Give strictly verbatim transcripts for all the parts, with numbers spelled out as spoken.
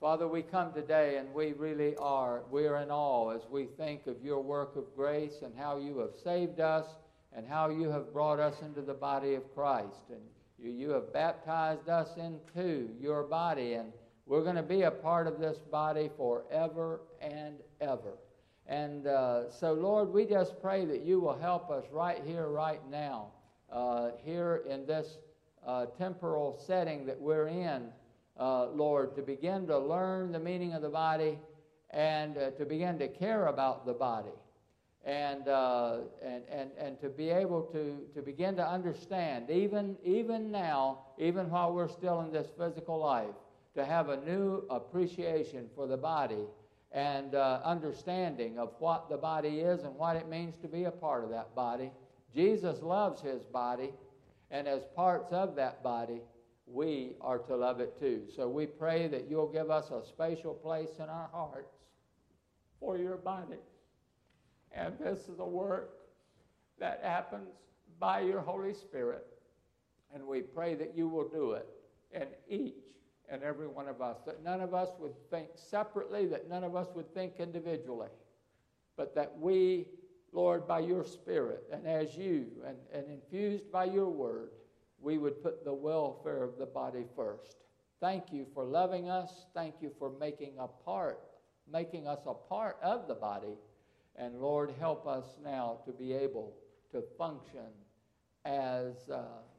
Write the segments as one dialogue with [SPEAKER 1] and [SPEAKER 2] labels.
[SPEAKER 1] Father, we come today and we really are, we are in awe as we think of your work of grace and how you have saved us and how you have brought us into the body of Christ. And you, you have baptized us into your body, and we're going to be a part of this body forever and ever. And uh, so, Lord, we just pray that you will help us right here, right now, uh, here in this uh, temporal setting that we're in, uh, Lord, to begin to learn the meaning of the body and uh, to begin to care about the body. And, uh, and and and to be able to, to begin to understand, even even now, even while we're still in this physical life, to have a new appreciation for the body and uh, understanding of what the body is and what it means to be a part of that body. Jesus loves his body, and as parts of that body, we are to love it too. So we pray that you'll give us a special place in our hearts for your body. And this is a work that happens by your Holy Spirit. And we pray that you will do it in each and every one of us, that none of us would think separately, that none of us would think individually, but that we, Lord, by your Spirit and as you, and, and infused by your word, we would put the welfare of the body first. Thank you for loving us. Thank you for making a part, making us a part of the body. And Lord, help us now to be able to function as, uh,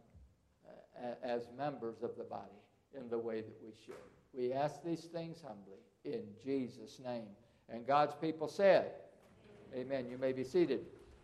[SPEAKER 1] as members of the body in the way that we should. We ask these things humbly in Jesus' name. And God's people said, amen. You may be seated.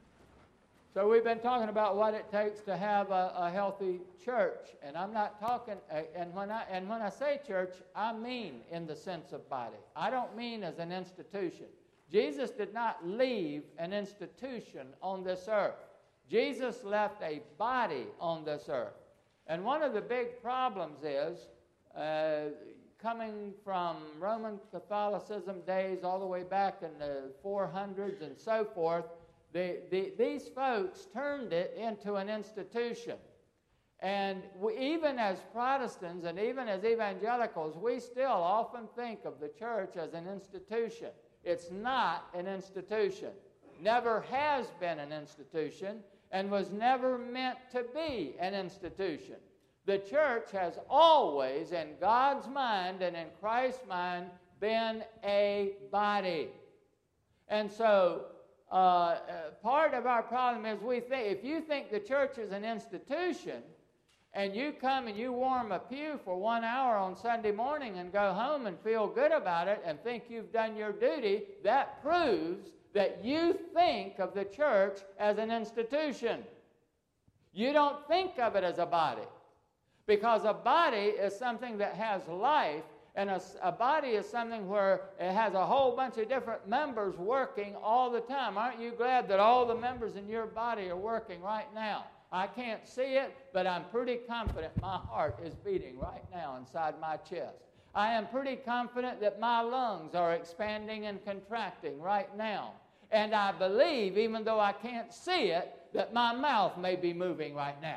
[SPEAKER 1] So we've been talking about what it takes to have a, a healthy church. And I'm not talking, and when I, and when I say church, I mean in the sense of body. I don't mean as an institution. Jesus did not leave an institution on this earth. Jesus left a body on this earth. And one of the big problems is, uh, coming from Roman Catholicism days all the way back in the four hundreds and so forth, the, the, these folks turned it into an institution. And we, even as Protestants and even as evangelicals, we still often think of the church as an institution. It's not an institution, never has been an institution, and was never meant to be an institution. The church has always, in God's mind and in Christ's mind, been a body. And so uh, uh, part of our problem is we think, if you think the church is an institution, and you come and you warm a pew for one hour on Sunday morning and go home and feel good about it and think you've done your duty, that proves that you think of the church as an institution. You don't think of it as a body, because a body is something that has life, and a, a body is something where it has a whole bunch of different members working all the time. Aren't you glad that all the members in your body are working right now? I can't see it, but I'm pretty confident my heart is beating right now inside my chest. I am pretty confident that my lungs are expanding and contracting right now. And I believe, even though I can't see it, that my mouth may be moving right now.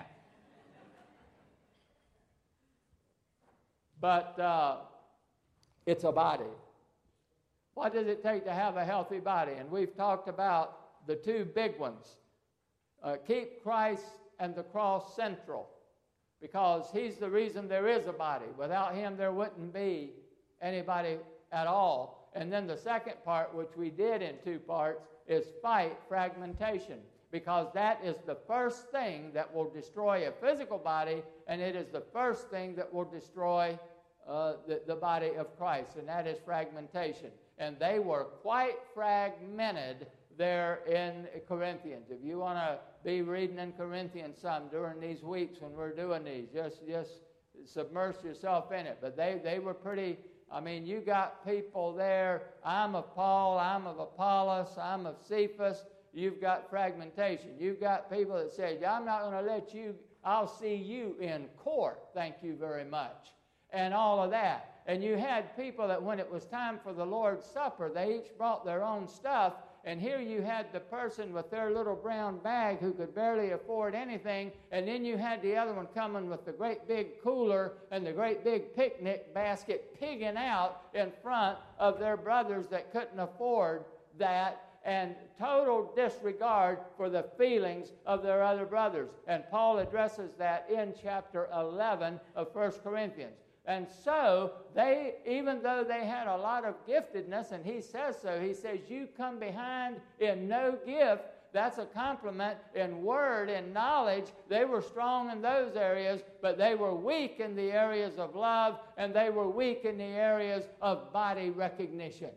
[SPEAKER 1] But uh, it's a body. What does it take to have a healthy body? And we've talked about the two big ones. Uh, keep Christ and the cross central, because he's the reason there is a body. Without him, there wouldn't be anybody at all. And then the second part, which we did in two parts, is fight fragmentation, because that is the first thing that will destroy a physical body, and it is the first thing that will destroy uh, the, the body of Christ, and that is fragmentation. And they were quite fragmented there in Corinthians. If you want to be reading in Corinthians some during these weeks when we're doing these, just just submerge yourself in it. But they, they were pretty, I mean, you got people there, I'm of Paul, I'm of Apollos, I'm of Cephas. You've got fragmentation. You've got people that say, I'm not going to let you, I'll see you in court, thank you very much, and all of that. And you had people that when it was time for the Lord's Supper, they each brought their own stuff, And here you had the person with their little brown bag who could barely afford anything, and then you had the other one coming with the great big cooler and the great big picnic basket pigging out in front of their brothers that couldn't afford that, and total disregard for the feelings of their other brothers. And Paul addresses that in chapter eleven of First Corinthians. And so, they, even though they had a lot of giftedness, and he says so, he says, you come behind in no gift. That's a compliment in word and knowledge. They were strong in those areas, but they were weak in the areas of love, and they were weak in the areas of body recognition.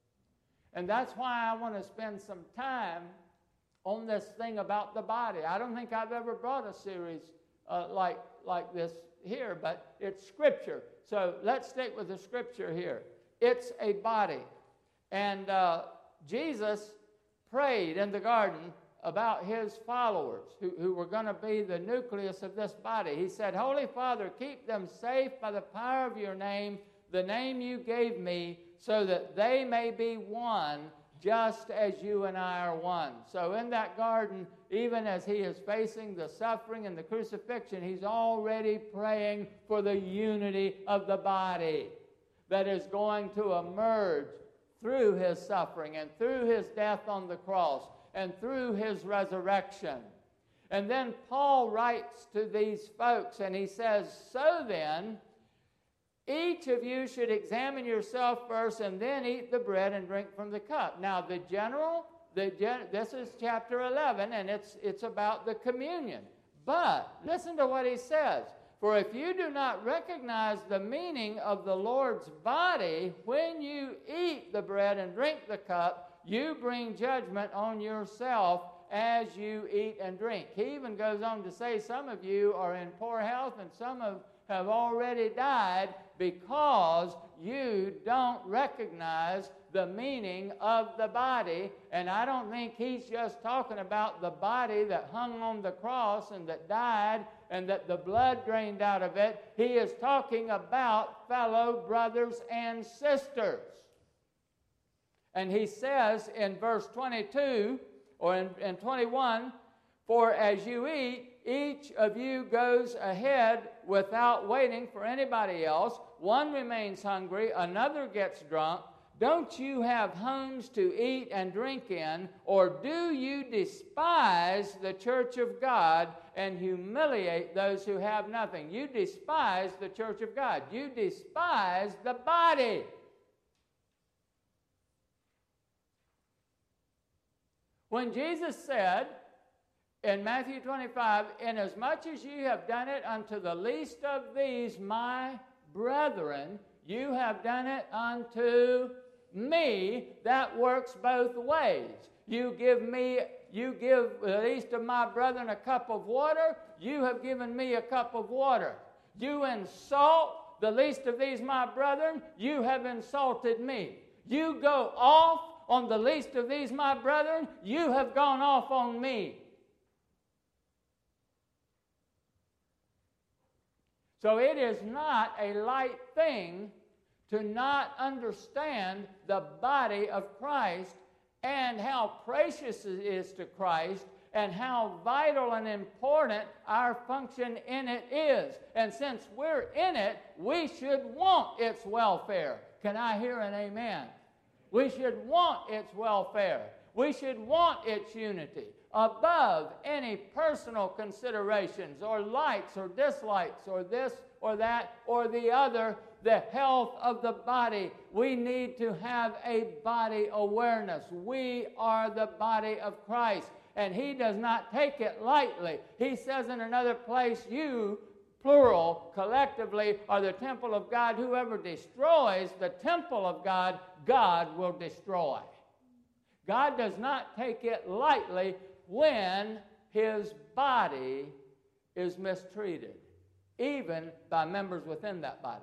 [SPEAKER 1] And that's why I want to spend some time on this thing about the body. I don't think I've ever brought a series uh, like, like this here, but it's Scripture. So let's stick with the Scripture here. It's a body. And uh, Jesus prayed in the garden about his followers who, who were going to be the nucleus of this body. He said, Holy Father, keep them safe by the power of your name, the name you gave me, so that they may be one, just as you and I are one. So in that garden, even as he is facing the suffering and the crucifixion, he's already praying for the unity of the body that is going to emerge through his suffering and through his death on the cross and through his resurrection. And then Paul writes to these folks and he says, so then, each of you should examine yourself first and then eat the bread and drink from the cup. Now, the general, the gen, this is chapter eleven, and it's, it's about the communion. But listen to what he says. For if you do not recognize the meaning of the Lord's body when you eat the bread and drink the cup, you bring judgment on yourself as you eat and drink. He even goes on to say some of you are in poor health and some of have already died because you don't recognize the meaning of the body. And I don't think he's just talking about the body that hung on the cross and that died and that the blood drained out of it. He is talking about fellow brothers and sisters. And he says in verse twenty-two or in, in twenty-one, for as you eat, each of you goes ahead without waiting for anybody else. One remains hungry, another gets drunk. Don't you have homes to eat and drink in, or do you despise the church of God and humiliate those who have nothing? You despise the church of God. You despise the body. When Jesus said, in Matthew twenty-five, inasmuch as you have done it unto the least of these, my brethren, you have done it unto me. That works both ways. You give me, you give the least of my brethren a cup of water, you have given me a cup of water. You insult the least of these, my brethren, you have insulted me. You go off on the least of these, my brethren, you have gone off on me. So it is not a light thing to not understand the body of Christ and how precious it is to Christ and how vital and important our function in it is. And since we're in it, we should want its welfare. Can I hear an amen? We should want its welfare. We should want its unity above any personal considerations or likes or dislikes or this or that or the other, the health of the body. We need to have a body awareness. We are the body of Christ, and he does not take it lightly. He says in another place, you, plural, collectively, are the temple of God. Whoever destroys the temple of God, God will destroy. God does not take it lightly when his body is mistreated, even by members within that body.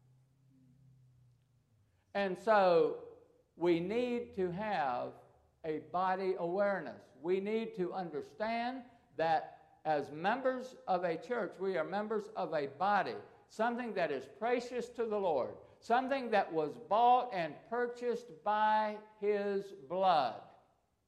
[SPEAKER 1] And so we need to have a body awareness. We need to understand that as members of a church, we are members of a body, something that is precious to the Lord, something that was bought and purchased by his blood.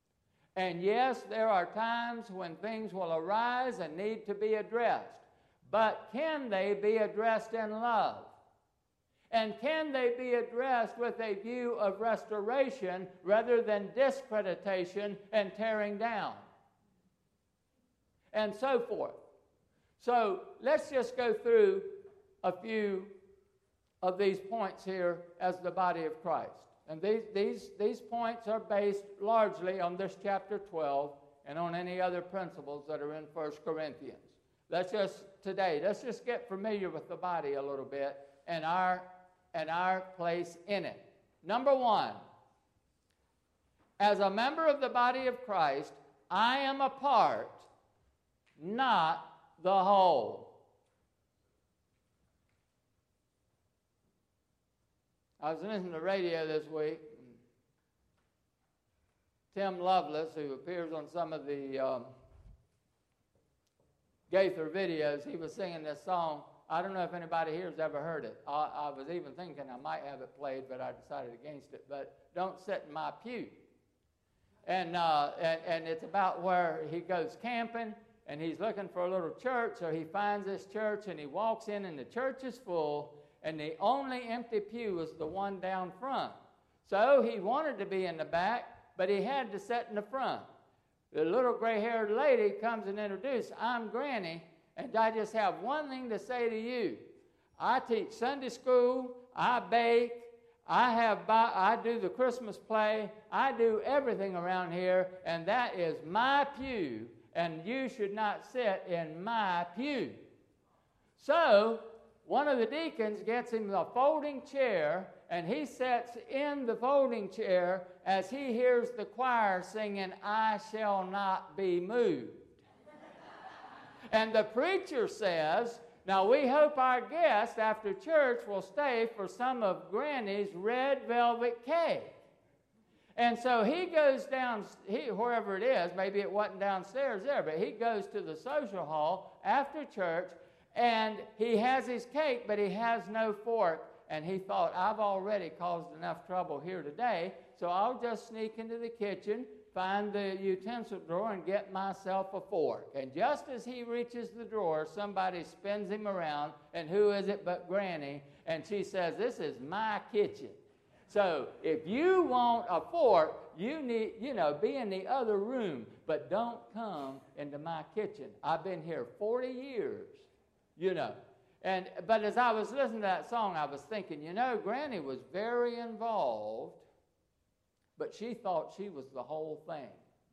[SPEAKER 1] And yes, there are times when things will arise and need to be addressed. But can they be addressed in love? And can they be addressed with a view of restoration rather than discreditation and tearing down? And so forth. So let's just go through a few of these points here as the body of Christ. And these, these, these points are based largely on this chapter twelve and on any other principles that are in First Corinthians. Let's just, today, let's just get familiar with the body a little bit and our, and our place in it. Number one, as a member of the body of Christ, I am a part, not the whole. I was listening to the radio this week. Tim Lovelace, who appears on some of the um, Gaither videos, he was singing this song. I don't know if anybody here has ever heard it. I, I was even thinking I might have it played, but I decided against it. But Don't Sit in My Pew. And, uh, and, and it's about where he goes camping, and he's looking for a little church, so he finds this church, and he walks in, and the church is full, and the only empty pew is the one down front. So he wanted to be in the back, but he had to sit in the front. The little gray-haired lady comes and introduces, I'm Granny, and I just have one thing to say to you. I teach Sunday school, I bake, I have I do the Christmas play, I do everything around here, and that is my pew, and you should not sit in my pew. So one of the deacons gets him a folding chair, and he sits in the folding chair as he hears the choir singing, I Shall Not Be Moved. And the preacher says, now we hope our guest after church will stay for some of Granny's red velvet cake. And so he goes down, he, wherever it is, maybe it wasn't downstairs there, but he goes to the social hall after church, and he has his cake, but he has no fork. And he thought, I've already caused enough trouble here today, so I'll just sneak into the kitchen, find the utensil drawer, and get myself a fork. And just as he reaches the drawer, somebody spins him around, and who is it but Granny? And she says, this is my kitchen. So if you want a fork, you need, you know, be in the other room, but don't come into my kitchen. I've been here forty years. You know, and but as I was listening to that song, I was thinking, you know, Granny was very involved, but she thought she was the whole thing.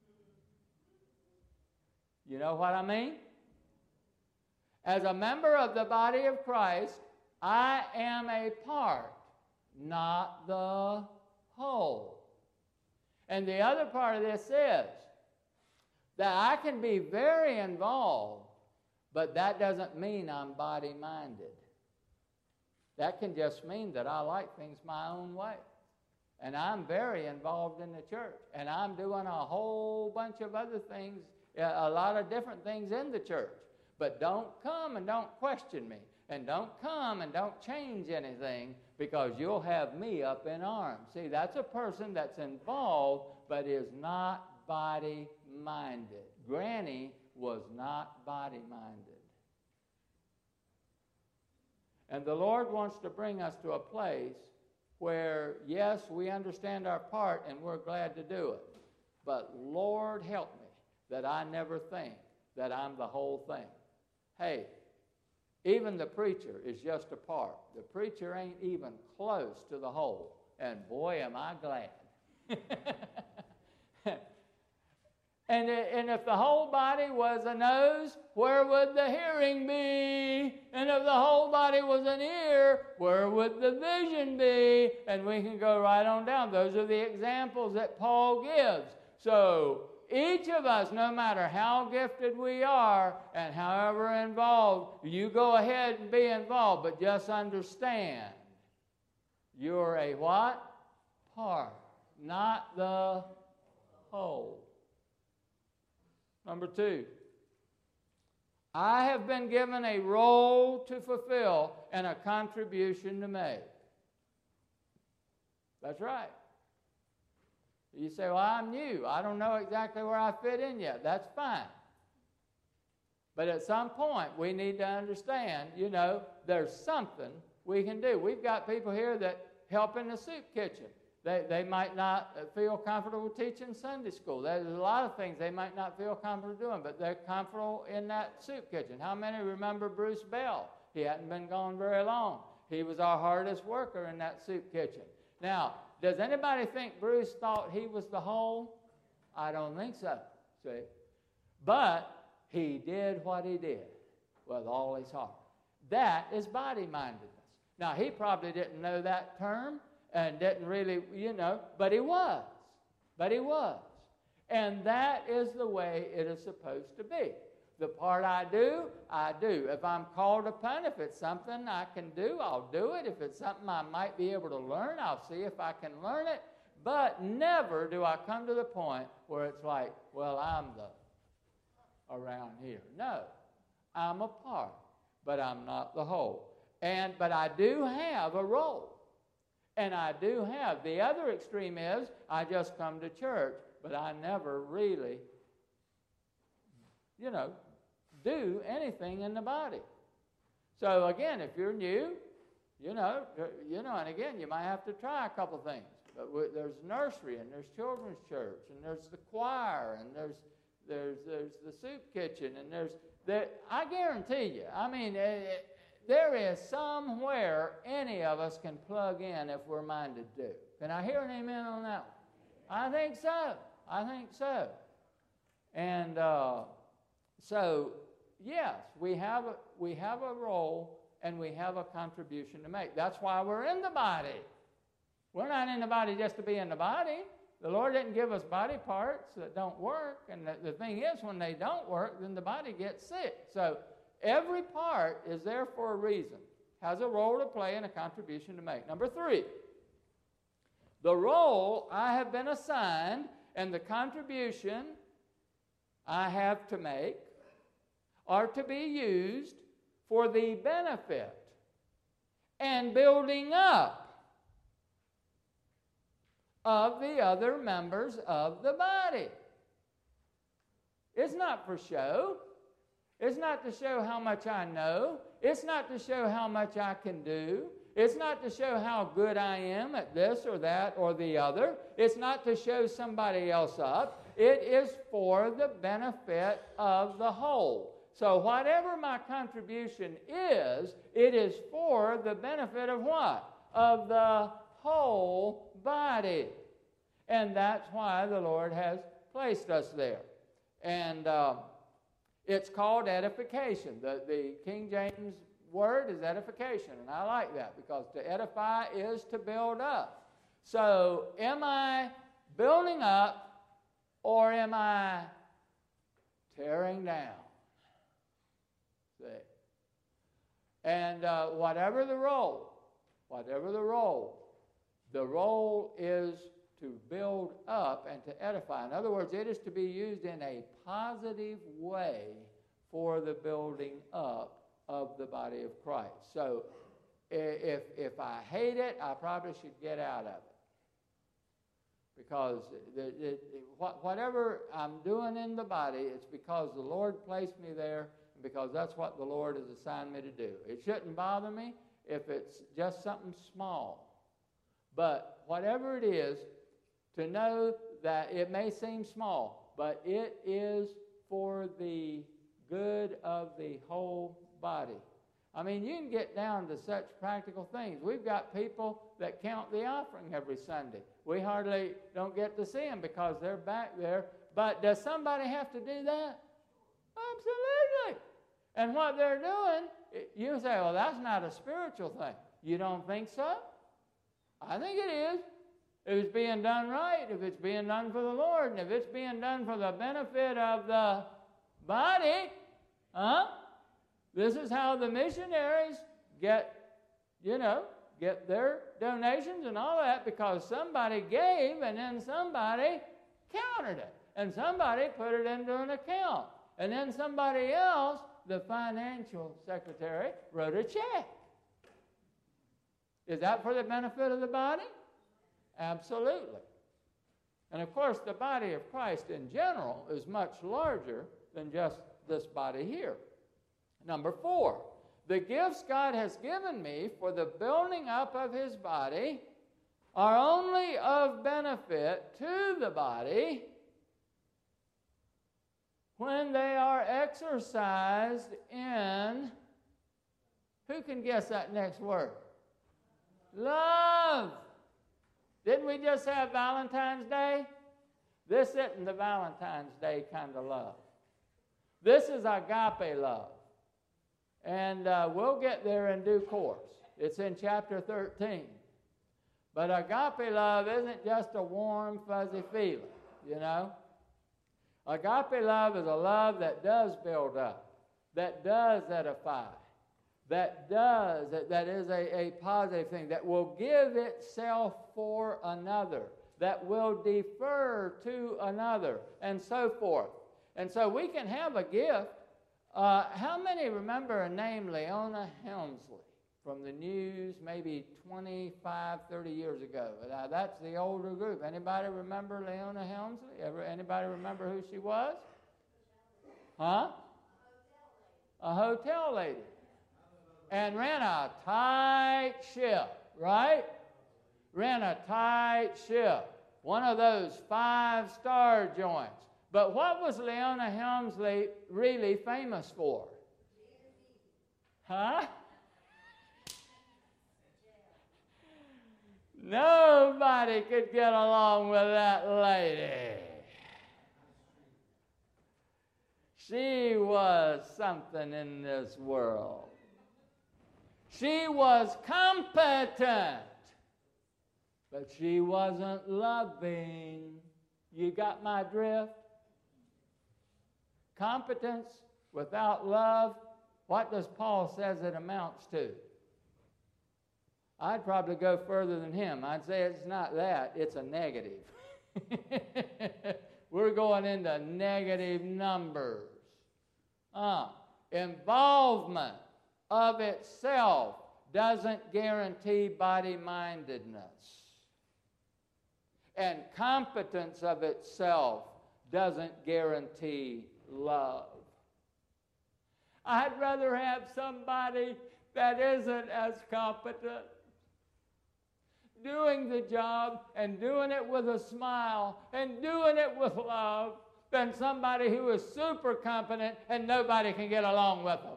[SPEAKER 1] You know what I mean? As a member of the body of Christ, I am a part, not the whole. And the other part of this is that I can be very involved, but that doesn't mean I'm body-minded. That can just mean that I like things my own way. And I'm very involved in the church. And I'm doing a whole bunch of other things, a lot of different things in the church. But don't come and don't question me. And don't come and don't change anything, because you'll have me up in arms. See, that's a person that's involved but is not body-minded. Granny was not body-minded. And the Lord wants to bring us to a place where, yes, we understand our part and we're glad to do it. But Lord help me that I never think that I'm the whole thing. Hey, even the preacher is just a part. The preacher ain't even close to the whole. And boy, am I glad. And, and if the whole body was a nose, where would the hearing be? And if the whole body was an ear, where would the vision be? And we can go right on down. Those are the examples that Paul gives. So each of us, no matter how gifted we are and however involved, you go ahead and be involved, but just understand, you're a what? Part, not the whole. Number two, I have been given a role to fulfill and a contribution to make. That's right. You say, well, I'm new. I don't know exactly where I fit in yet. That's fine. But at some point, we need to understand, you know, there's something we can do. We've got people here that help in the soup kitchen. They, they might not feel comfortable teaching Sunday school. There's a lot of things they might not feel comfortable doing, but they're comfortable in that soup kitchen. How many remember Bruce Bell? He hadn't been gone very long. He was our hardest worker in that soup kitchen. Now, does anybody think Bruce thought he was the whole? I don't think so, see. But he did what he did with all his heart. That is body-mindedness. Now, he probably didn't know that term and didn't really, you know, but he was. But he was. And that is the way it is supposed to be. The part I do, I do. If I'm called upon, if it's something I can do, I'll do it. If it's something I might be able to learn, I'll see if I can learn it. But never do I come to the point where it's like, well, I'm the around here. No, I'm a part, but I'm not the whole. And but I do have a role, and I do have. The other extreme is I just come to church, but I never really, you know, do anything in the body. So again, if you're new, you know, you know, and again, you might have to try a couple things. But there's nursery, and there's children's church, and there's the choir, and there's There's there's the soup kitchen, and there's there. I guarantee you. I mean, it, there is somewhere any of us can plug in if we're minded to. Can I hear an amen on that one? I think so. I think so. And uh, so, yes, we have a, we have a role and we have a contribution to make. That's why we're in the body. We're not in the body just to be in the body. The Lord didn't give us body parts that don't work. And the, the thing is, when they don't work, then the body gets sick. So every part is there for a reason, has a role to play and a contribution to make. Number three, the role I have been assigned and the contribution I have to make are to be used for the benefit and building up of the other members of the body. It's not for show. It's not to show how much I know. It's not to show how much I can do. It's not to show how good I am at this or that or the other. It's not to show somebody else up. It is for the benefit of the whole. So whatever my contribution is, it is for the benefit of what? Of the whole body. And that's why the Lord has placed us there. And uh, it's called edification. The, the King James word is edification, and I like that because to edify is to build up. So am I building up or am I tearing down? See? And uh, whatever the role, whatever the role, the role is to build up and to edify. In other words, it is to be used in a positive way for the building up of the body of Christ. So if, if I hate it, I probably should get out of it. Because the, the, whatever I'm doing in the body, it's because the Lord placed me there, and because that's what the Lord has assigned me to do. It shouldn't bother me if it's just something small. But whatever it is, to know that it may seem small, but it is for the good of the whole body. I mean, you can get down to such practical things. We've got people that count the offering every Sunday. We hardly don't get to see them because they're back there. But does somebody have to do that? Absolutely. And what they're doing, you say, well, that's not a spiritual thing. You don't think so? I think it is. If it's being done right, if it's being done for the Lord, and if it's being done for the benefit of the body, huh? This is how the missionaries get, you know, get their donations and all that, because somebody gave and then somebody counted it. And somebody put it into an account. And then somebody else, the financial secretary, wrote a check. Is that for the benefit of the body? Absolutely. And of course, the body of Christ in general is much larger than just this body here. Number four, the gifts God has given me for the building up of his body are only of benefit to the body when they are exercised in, who can guess that next word? Love. Didn't we just have Valentine's Day? This isn't the Valentine's Day kind of love. This is agape love. And uh, we'll get there in due course. It's in chapter thirteen. But agape love isn't just a warm, fuzzy feeling, you know. Agape love is a love that does build up, that does edify, that does, that, that is a, a positive thing, that will give itself for another, that will defer to another, and so forth. And so we can have a gift. Uh, how many remember a name, Leona Helmsley, from the news maybe twenty-five, thirty years ago? Now, that's the older group. Anybody remember Leona Helmsley? Ever, anybody remember who she was? Huh? A hotel lady. And ran a tight ship, right? Ran a tight ship. One of those five-star joints. But what was Leona Helmsley really famous for? Huh? Nobody could get along with that lady. She was something in this world. She was competent, but she wasn't loving. You got my drift? Competence without love, what does Paul says it amounts to? I'd probably go further than him. I'd say it's not that, it's a negative. We're going into negative numbers. Uh, involvement of itself doesn't guarantee body-mindedness. And competence of itself doesn't guarantee love. I'd rather have somebody that isn't as competent, doing the job and doing it with a smile and doing it with love, than somebody who is super competent and nobody can get along with them.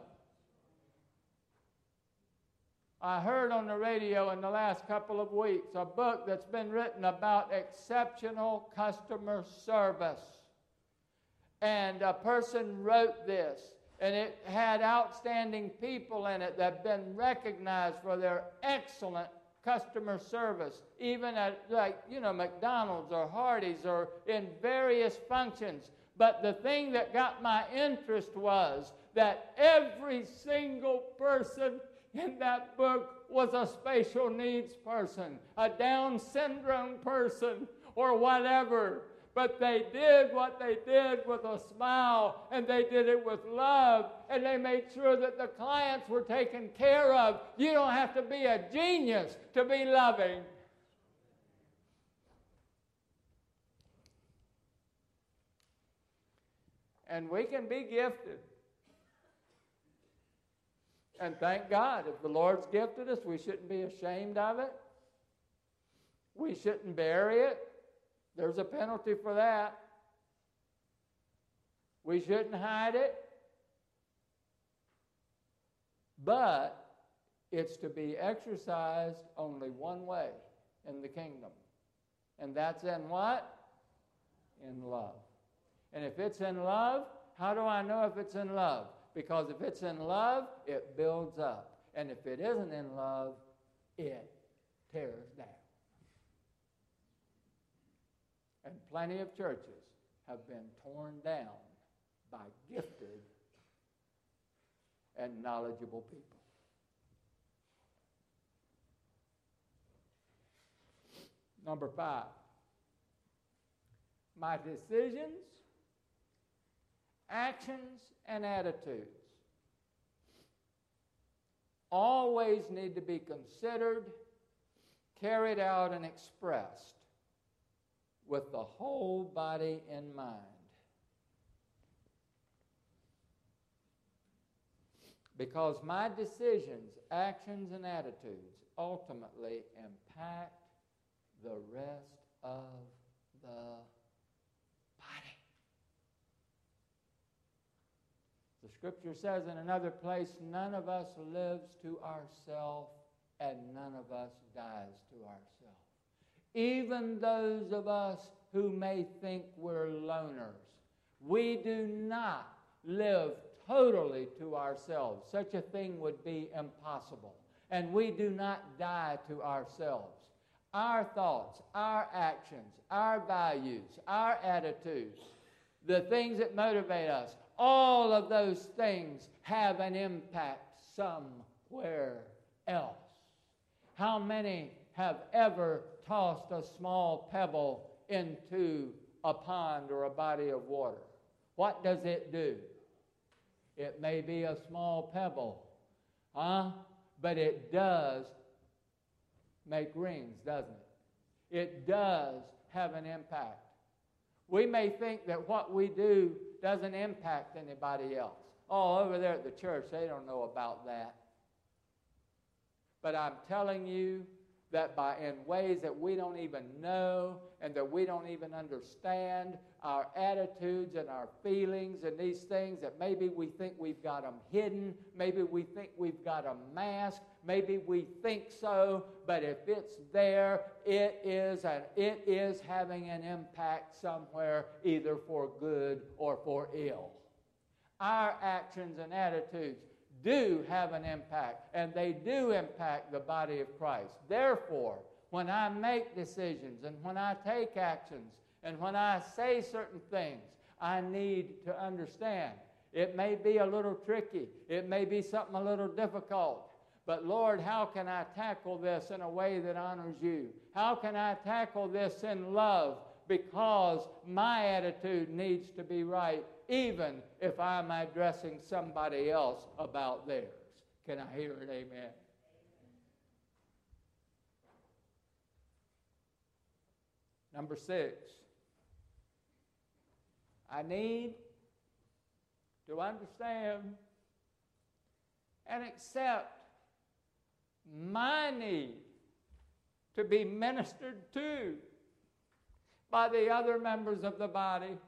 [SPEAKER 1] I heard on the radio in the last couple of weeks a book that's been written about exceptional customer service. And a person wrote this, and it had outstanding people in it that have been recognized for their excellent customer service, even at, like, you know, McDonald's or Hardee's or in various functions. But the thing that got my interest was that every single person in that book was a special needs person, a Down syndrome person, or whatever. But they did what they did with a smile, and they did it with love, and they made sure that the clients were taken care of. You don't have to be a genius to be loving. And we can be gifted. And thank God, if the Lord's gifted us, we shouldn't be ashamed of it. We shouldn't bury it. There's a penalty for that. We shouldn't hide it. But it's to be exercised only one way in the kingdom. And that's in what? In love. And if it's in love, how do I know if it's in love? Because if it's in love, it builds up. And if it isn't in love, it tears down. And plenty of churches have been torn down by gifted and knowledgeable people. Number five, my decisions, actions, and attitudes always need to be considered, carried out, and expressed with the whole body in mind. Because my decisions, actions, and attitudes ultimately impact the rest of the body. The Scripture says in another place, none of us lives to ourselves and none of us dies to ourselves. Even those of us who may think we're loners, we do not live totally to ourselves. Such a thing would be impossible. And we do not die to ourselves. Our thoughts, our actions, our values, our attitudes, the things that motivate us, all of those things have an impact somewhere else. How many have ever tossed a small pebble into a pond or a body of water? What does it do? It may be a small pebble, huh? But it does make rings, doesn't it? It does have an impact. We may think that what we do doesn't impact anybody else. Oh, over there at the church, they don't know about that. But I'm telling you that by in ways that we don't even know and that we don't even understand, our attitudes and our feelings and these things that maybe we think we've got them hidden, maybe we think we've got them masked, maybe we think so, but if it's there, it is and it is having an impact somewhere, either for good or for ill. Our actions and attitudes do have an impact, and they do impact the body of Christ. Therefore, when I make decisions and when I take actions and when I say certain things, I need to understand. It may be a little tricky. It may be something a little difficult. But Lord, how can I tackle this in a way that honors you? How can I tackle this in love? Because my attitude needs to be right, even if I'm addressing somebody else about theirs. Can I hear an amen? Number six, I need to understand and accept my need to be ministered to by the other members of the body.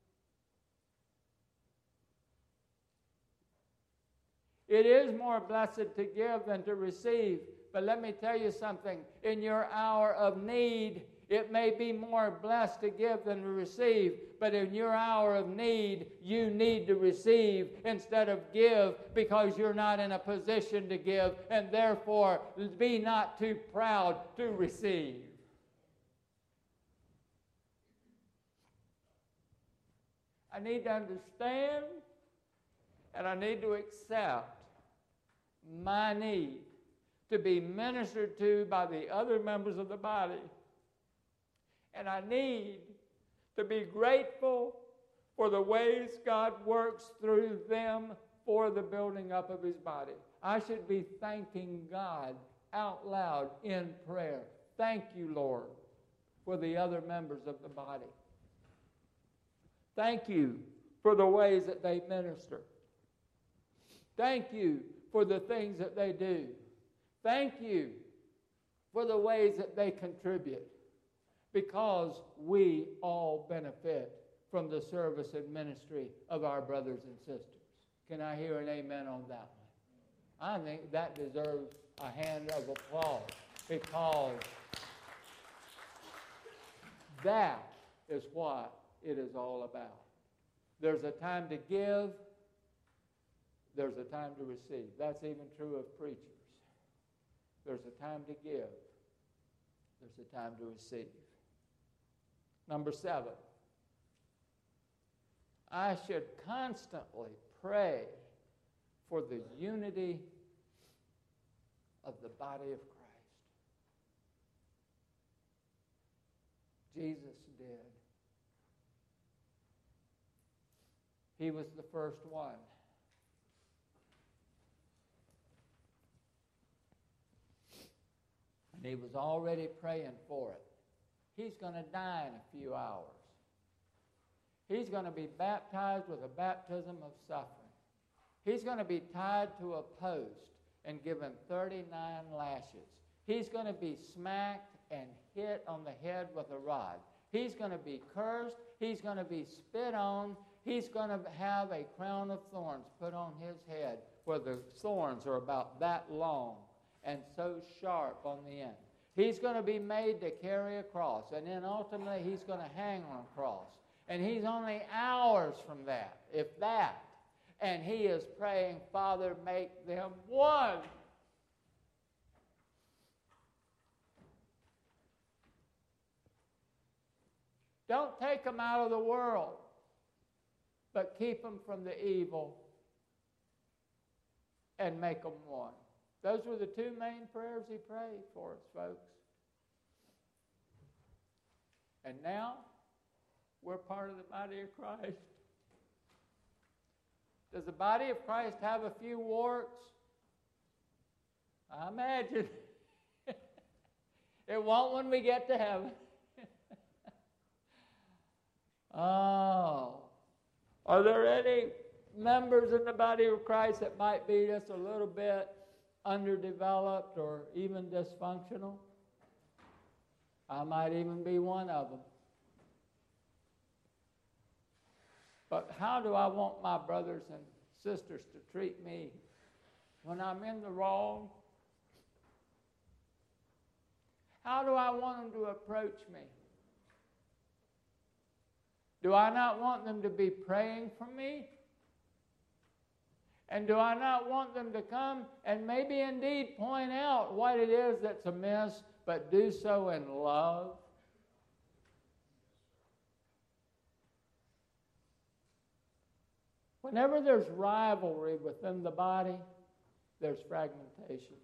[SPEAKER 1] It is more blessed to give than to receive. But let me tell you something. In your hour of need, it may be more blessed to give than to receive. But in your hour of need, you need to receive instead of give, because you're not in a position to give. And therefore, be not too proud to receive. I need to understand and I need to accept my need to be ministered to by the other members of the body. And I need to be grateful for the ways God works through them for the building up of His body. I should be thanking God out loud in prayer. Thank you, Lord, for the other members of the body. Thank you for the ways that they minister. Thank you for the things that they do. Thank you for the ways that they contribute, because we all benefit from the service and ministry of our brothers and sisters. Can I hear an amen on that one? I think that deserves a hand of applause, because that is what it is all about. There's a time to give. There's a time to receive. That's even true of preachers. There's a time to give. There's a time to receive. Number seven, I should constantly pray for the unity of the body of Christ. Jesus did. He was the first one. And he was already praying for it. he's going to die in a few hours. He's going to be baptized with a baptism of suffering. He's going to be tied to a post and given thirty-nine lashes. He's going to be smacked and hit on the head with a rod. He's going to be cursed. He's going to be spit on. He's going to have a crown of thorns put on his head where the thorns are about that long and so sharp on the end. He's going to be made to carry a cross, and then ultimately he's going to hang on a cross. And he's only hours from that, if that. And he is praying, Father, make them one. Don't take them out of the world, but keep them from the evil and make them one. Those were the two main prayers he prayed for us, folks. And now, we're part of the body of Christ. Does the body of Christ have a few warts? I imagine. It won't when we get to heaven. Oh. Are there any members in the body of Christ that might be just a little bit underdeveloped or even dysfunctional? I might even be one of them. But how do I want my brothers and sisters to treat me when I'm in the wrong? How do I want them to approach me? Do I not want them to be praying for me? And do I not want them to come and maybe indeed point out what it is that's amiss, but do so in love? Whenever there's rivalry within the body, there's fragmentation.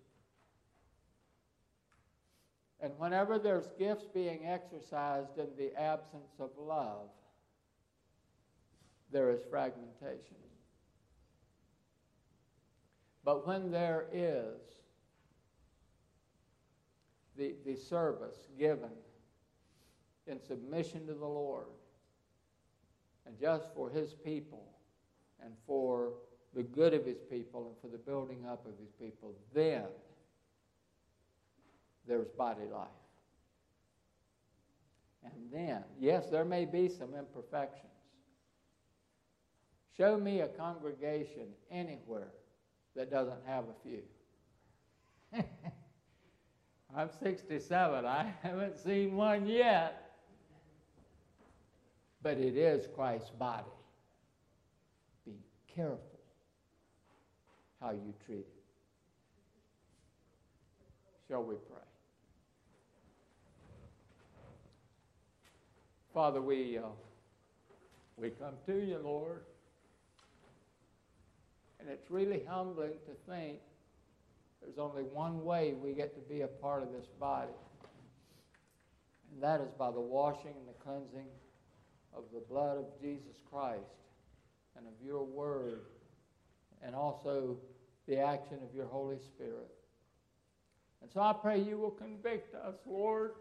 [SPEAKER 1] And whenever there's gifts being exercised in the absence of love, there is fragmentation. But when there is the, the service given in submission to the Lord and just for His people and for the good of His people and for the building up of His people, then there's body life. And then, yes, there may be some imperfections. Show me a congregation anywhere that doesn't have a few. I'm sixty-seven. I haven't seen one yet. But it is Christ's body. Be careful how you treat it. Shall we pray? Father, we, uh, we come to you, Lord. And it's really humbling to think there's only one way we get to be a part of this body. And that is by the washing and the cleansing of the blood of Jesus Christ and of your word, and also the action of your Holy Spirit. And so I pray you will convict us, Lord.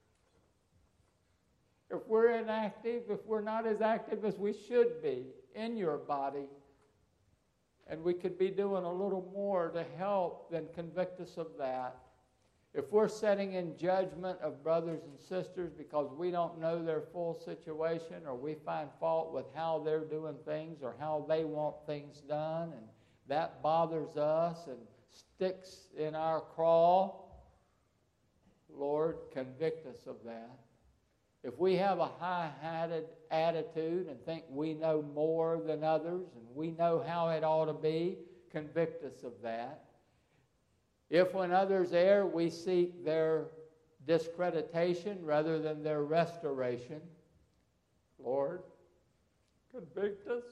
[SPEAKER 1] If we're inactive, if we're not as active as we should be in your body, and we could be doing a little more to help, then convict us of that. If we're setting in judgment of brothers and sisters because we don't know their full situation, or we find fault with how they're doing things or how they want things done, and that bothers us and sticks in our craw, Lord, convict us of that. If we have a high-handed attitude and think we know more than others and we know how it ought to be, convict us of that. If when others err, we seek their discreditation rather than their restoration, Lord, convict us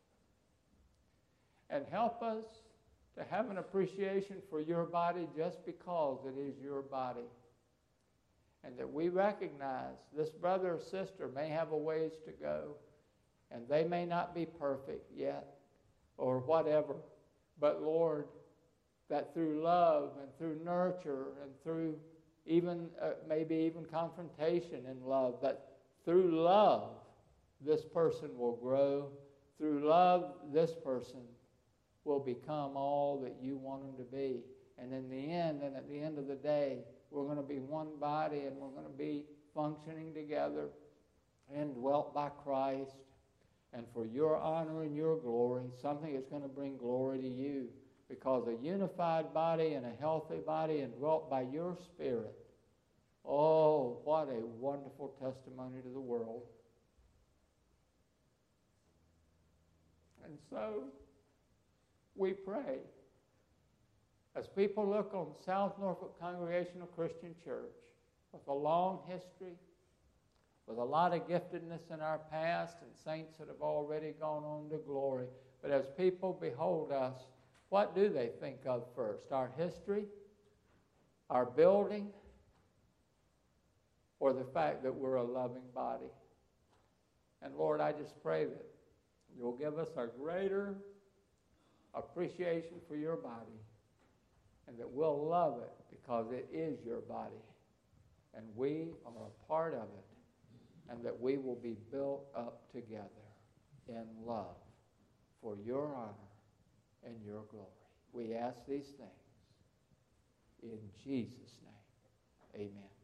[SPEAKER 1] and help us to have an appreciation for your body just because it is your body. And that we recognize this brother or sister may have a ways to go, and they may not be perfect yet, or whatever. But Lord, that through love and through nurture and through even uh, maybe even confrontation in love. But through love, this person will grow. Through love, this person will become all that you want them to be. And in the end, and at the end of the day, we're going to be one body, and we're going to be functioning together and dwelt by Christ. And for your honor and your glory, something that's going to bring glory to you. Because a unified body and a healthy body and dwelt by your Spirit, oh, what a wonderful testimony to the world. And so, we pray, as people look on South Norfolk Congregational Christian Church, with a long history, with a lot of giftedness in our past, and saints that have already gone on to glory, but as people behold us, what do they think of first? Our history, our building, or the fact that we're a loving body? And Lord, I just pray that you'll give us a greater appreciation for your body, and that we'll love it because it is your body, and we are a part of it, and that we will be built up together in love for your honor and your glory. We ask these things in Jesus' name. Amen.